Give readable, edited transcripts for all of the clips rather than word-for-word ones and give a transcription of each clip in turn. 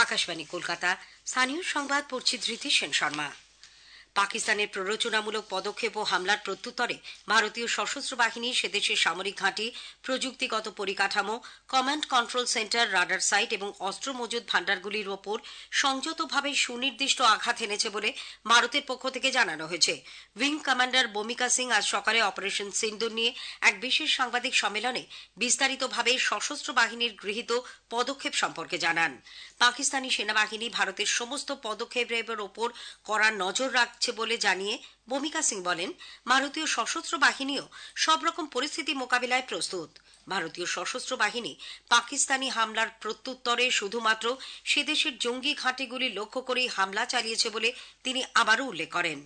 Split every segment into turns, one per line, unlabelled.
আকাশবাণী কলকাতা। স্থানীয় সংবাদ পড়ছি ধৃতি সেন শর্মা। পাকিস্তানের প্ররোচনামূলক পদক্ষেপ ও হামলার প্রত্যুত্তরে ভারতীয় সশস্ত্র বাহিনী সেদেশের সামরিক ঘাঁটি, প্রযুক্তিগত পরিকাঠামো, command control centre, radar site এবং অস্ত্র মজুদ ভান্ডারগুলির ওপর সংযতভাবে সুনির্দিষ্ট আঘাত এনেছে বলে ভারতের পক্ষ থেকে জানানো হয়েছে। উইং কমান্ডার বমিকা সিং আজ সকালে অপারেশন সিন্দুর নিয়ে এক বিশেষ সাংবাদিক সম্মেলনে বিস্তারিতভাবে সশস্ত্র বাহিনীর গৃহীত পদক্ষেপ সম্পর্কে জানান। পাকিস্তানি সেনাবাহিনী ভারতের সমস্ত পদক্ষেপের ওপর কড়া নজর রাখছে বলে জানিয়ে বমিকা সিং বলেন, ভারতীয় সশস্ত্র বাহিনীও সব রকম পরিস্থিতি মোকাবিলায় প্রস্তুত। ভারতীয় সশস্ত্র বাহিনী পাকিস্তানি হামলার প্রত্যুত্তরে শুধুমাত্র সেদেশের জঙ্গি ঘাঁটিগুলি লক্ষ্য করেই হামলা চালিয়েছে বলে তিনি আবারও উল্লেখ করেন।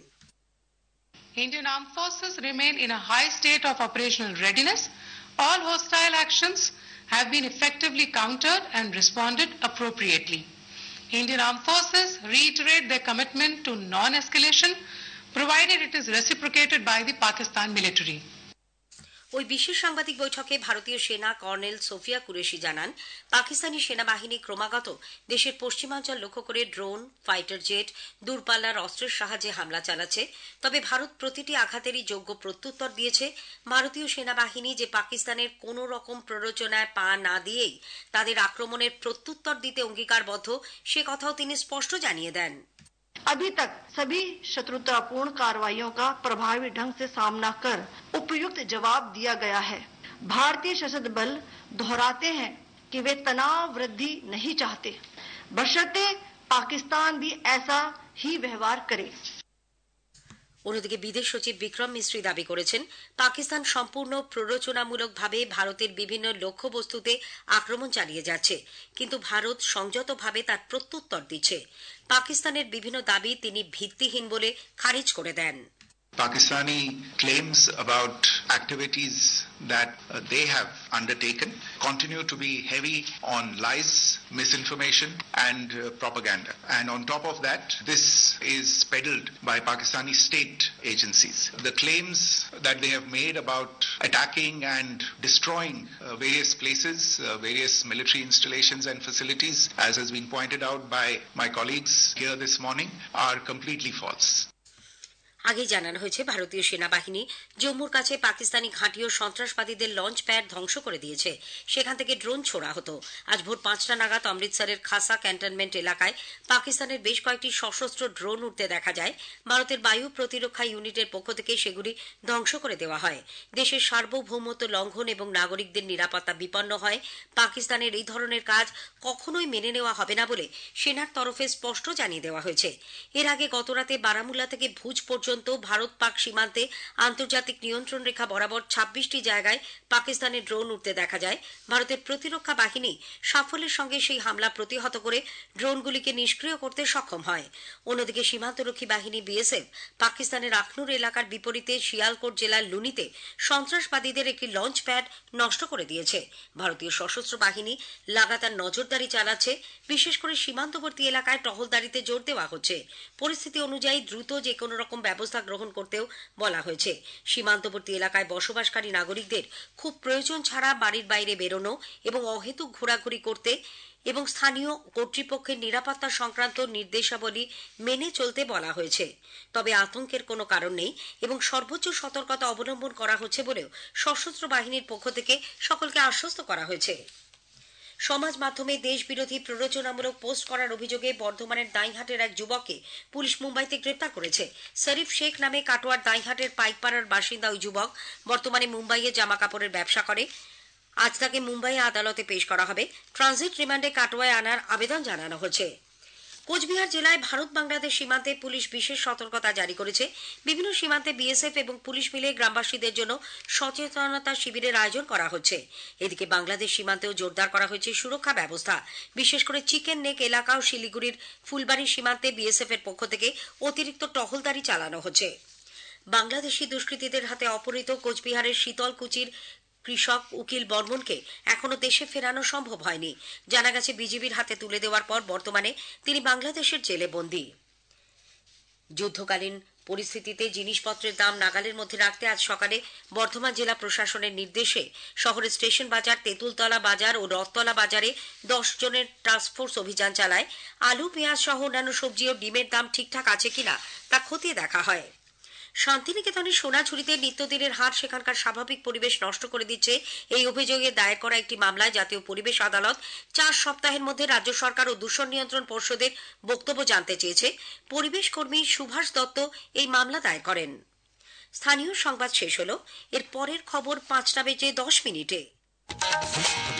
Indian Armed Forces remain in a high state of operational readiness. All hostile actions have been effectively countered and responded appropriately. Indian Armed Forces reiterate their commitment to non-escalation, provided it is reciprocated by the Pakistan military.
ওই বিশেষ সাংবাদিক বৈঠকে ভারতীয় সেনা colonel Sophia Qureshi জানান, পাকিস্তানি সেনাবাহিনী ক্রমাগত দেশের পশ্চিমাঞ্চল লক্ষ্য করে ড্রোন, ফাইটার জেট, দূরপাল্লার অস্ত্রের সাহায্যে হামলা চালাচ্ছে। তবে ভারত প্রতিটি আঘাতেরই যোগ্য প্রত্যুত্তর দিয়েছে। ভারতীয় সেনাবাহিনী যে পাকিস্তানের কোনো রকম প্ররোচনায় পা না দিয়েই তাদের আক্রমণের প্রত্যুত্তর দিতে অঙ্গীকারবদ্ধ, সে কথাও তিনি স্পষ্ট জানিয়ে দেন।
अभी तक सभी शत्रुतापूर्ण कार्रवाइयों का प्रभावी ढंग से सामना कर उपयुक्त जवाब दिया गया है। भारतीय सशस्त्र बल दोहराते हैं कि वे तनाव वृद्धि नहीं चाहते, बशर्ते पाकिस्तान भी ऐसा ही व्यवहार करे।
অন্যদিকে বিদেশ সচিব বিক্রম মিশ্রি দাবি করেছেন, পাকিস্তান সম্পূর্ণ প্ররোচনামূলকভাবে ভারতের বিভিন্ন লক্ষ্যবস্তুতে আক্রমণ চালিয়ে যাচ্ছে, কিন্তু ভারত সংযতভাবে তার প্রত্যুত্তর দিচ্ছে। পাকিস্তানের বিভিন্ন দাবি তিনি ভিত্তিহীন বলে খারিজ করে দেন।
Pakistani claims about activities that they have undertaken continue to be heavy on lies, misinformation and propaganda. And on top of that, this is peddled by Pakistani state agencies. The claims that they have made about attacking and destroying various places, various military installations and facilities, as has been pointed out by my colleagues here this morning, are completely false.
আগে জানানো হয়েছে, ভারতীয় সেনাবাহিনী জম্মুর কাছে পাকিস্তানি ঘাঁটি ও সন্ত্রাসবাদীদের launch pad ধ্বংস করে দিয়েছে। সেখান থেকে ড্রোন ছোড়া হতো। আজ ভোর 5টা নাগাদ অমৃতসরের খাসা ক্যান্টনমেন্ট এলাকায় পাকিস্তানের বেশ কয়েকটি সশস্ত্র ড্রোন উঠতে দেখা যায়। ভারতের বায়ু প্রতিরক্ষা ইউনিটের পক্ষ থেকে সেগুলি ধ্বংস করে দেওয়া হয়। দেশের সার্বভৌমত্ব লঙ্ঘন এবং নাগরিকদের নিরাপত্তা বিপন্ন হয়। পাকিস্তানের এই ধরনের কাজ কখনোই মেনে নেওয়া হবে না বলে সেনার তরফে স্পষ্ট জানিয়ে দেওয়া হয়েছে। এর আগে গতরাতে বারামুল্লা থেকে ভুজ পর্যন্ত ভারত পাক সীমান্তে আন্তর্জাতিক নিয়ন্ত্রণ রেখা বরাবর 26টি জায়গায় পাকিস্তানের ড্রোন উঠতে দেখা যায়। ভারতের প্রতিরক্ষা বাহিনী সাফল্যের সঙ্গে সেই হামলা প্রতিহত করে ড্রোনগুলিকে নিষ্ক্রিয় করতে সক্ষম হয়। অন্যদিকে সীমান্তরক্ষী বাহিনী বিএসএফ পাকিস্তানের আখনুর এলাকার বিপরীতে শিয়ালকোট জেলার লুনিতে সন্ত্রাসবাদীদের একটি লঞ্চ প্যাড নষ্ট করে দিয়েছে। ভারতীয় সশস্ত্র বাহিনী লাগাতার নজরদারি চালাচ্ছে। বিশেষ করে সীমান্তবর্তী এলাকায় টহলদারিতে জোর দেওয়া হচ্ছে। পরিস্থিতি অনুযায়ী দ্রুত যে কোনো রকম ব্যবস্থা গ্রহণ করতেও বলা হয়েছে। সীমান্তবর্তী এলাকায় বসবাসকারী নাগরিকদের খুব প্রয়োজন ছাড়া বাড়ির বাইরে বেরোনো এবং অহেতুক ঘোরাঘুরি করতে এবং স্থানীয় কর্তৃপক্ষের নিরাপত্তা সংক্রান্ত নির্দেশাবলী মেনে চলতে বলা হয়েছে। তবে আতঙ্কের কোনো কারণ নেই এবং সর্বোচ্চ সতর্কতা অবলম্বন করা হচ্ছে বলেও সশস্ত্র বাহিনীর পক্ষ থেকে সকলকে আশ্বস্ত করা হয়েছে। সমাজ মাধ্যমে দেশ বিরোধী প্ররোচনামূলক পোস্ট করার অভিযোগে বর্ধমানের দাইহাটের এক যুবককে পুলিশ মুম্বাইতে গ্রেপ্তার করেছে। শরীফ শেখ নামে কাটোয়ার দাইহাটের পাইকপাড়ার বাসিন্দা ওই যুবক বর্তমানে মুম্বাইয়ে জামা কাপড়ের ব্যবসা করে। আজ তাকে মুম্বাইয়ে আদালতে পেশ করা হবে। ট্রানজিট রিমান্ডে কাটোয়ায় আনার আবেদন জানানো হয়েছে। কোচবিহার জেলায় ভারত বাংলাদেশ সীমান্তে পুলিশ বিশেষ সতর্কতা জারি করেছে। বিভিন্ন সীমান্তে বিএসএফ এবং পুলিশ মিলে গ্রামবাসীদের জন্য সচেতনতা শিবিরের আয়োজন করা হচ্ছে। এদিকে বাংলাদেশ সীমান্তেও জোরদার করা হয়েছে সুরক্ষা ব্যবস্থা। বিশেষ করে চিকেন নেক এলাকা ও শিলিগুড়ির ফুলবাড়ি সীমান্তে বিএসএফ এর পক্ষ থেকে অতিরিক্ত টহলদারি চালানো হচ্ছে। বাংলাদেশি দুষ্কৃতীদের হাতে অপহৃত কোচবিহারের শীতলকুচির কৃষক উকিল বর্মনকে এখনো দেশে ফেরানো সম্ভব হয়নি। জানা গেছে, বিজিবির হাতে তুলে দেওয়ার পর বর্তমানে তিনি বাংলাদেশের জেলে বন্দী। যুদ্ধকালীন পরিস্থিতিতে জিনিসপত্রের দাম নাগালের মধ্যে রাখতে আজ সকালে বর্ধমান জেলা প্রশাসনের নির্দেশে শহরের স্টেশন বাজার, তেঁতুলতলা বাজার ও রথতলা বাজারে 10 জনের টাস্কফোর্স অভিযান চালায়। আলু, পেঁয়াজ সহ অন্যান্য সবজি ও ডিমের দাম ঠিকঠাক আছে কিনা তা খতিয়ে দেখা হয়। শান্তিনিকেতনের সোনাঝুরিতে নিত্যদিনের হাট সেখানকার স্বাভাবিক পরিবেশ নষ্ট করে দিচ্ছে, এই অভিযোগে দায়ের করা একটি মামলায় জাতীয় পরিবেশ আদালত 4 সপ্তাহের মধ্যে রাজ্য সরকার ও দূষণ নিয়ন্ত্রণ পর্ষদের বক্তব্য জানতে চেয়েছে। পরিবেশ কর্মী সুভাষ দত্ত এই মামলা দায়ের করেন। স্থানীয় সংবাদ শেষ হলো। এর পরের খবর 5টা বেজে 10 মিনিটে।